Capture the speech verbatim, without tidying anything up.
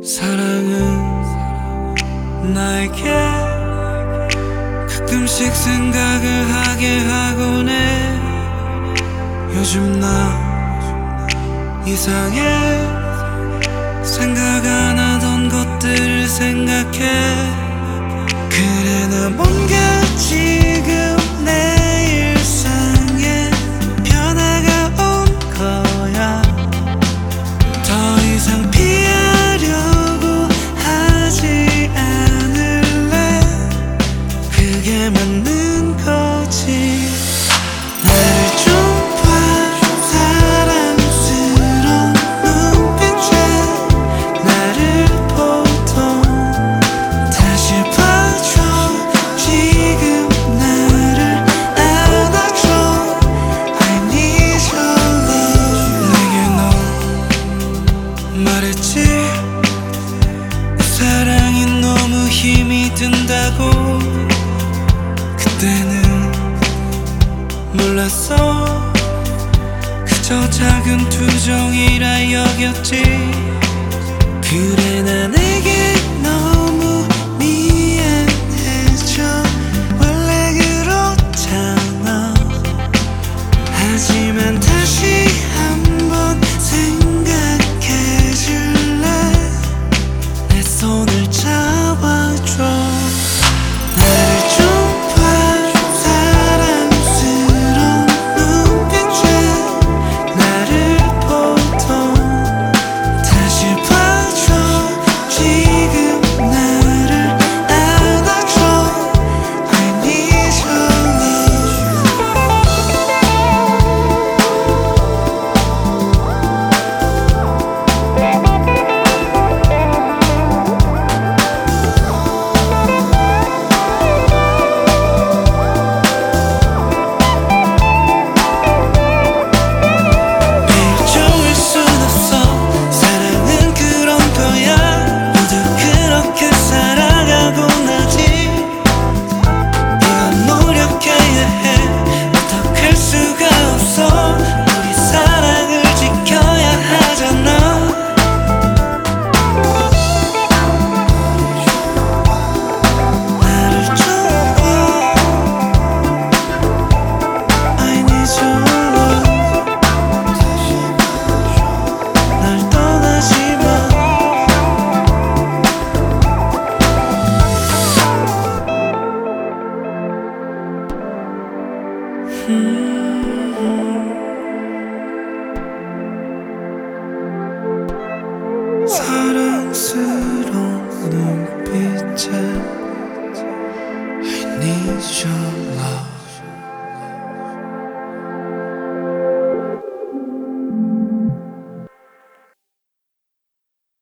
사랑은 나에게 가끔씩 생각을 하게 하곤 해. 요즘 나 이상해. 생각 안 하던 것들을 생각해. 그래 나 뭔가 지금 내 일상에 변화가 온 거야. 더 이상 피하려고 하지 않을래. 그게 맞는 거지. 나를 좀 봐. 사랑스러운 눈빛에 나를 보던 다시 봐줘. 지금 나를 안아줘. I need your love. 내게 너 말했지. 사랑이 너무 힘이 든다고. 그때는 몰랐어. 그저 작은 투정이라 여겼지. 그래 나 내게 너무 미안해져. 원래 그렇잖아. 하지만 다시 한번 생각해줄래. 내 손을 잡아줘. 나를 좀 봐. 사랑스러운 눈빛에 나를 보던 다시 봐줘. 지금 나를 안아줘. I need your 좋을 순 없어. 사랑은 그런 거야. 모두 그렇게 살아가곤 하지. 이건 노력해야 해. 어떡할 수가 없어. 우리 사랑을 지켜야 하잖아. 나를 좀 봐. I need your love. 날 떠나지 마. 음. 사랑스러운 눈빛에 I need your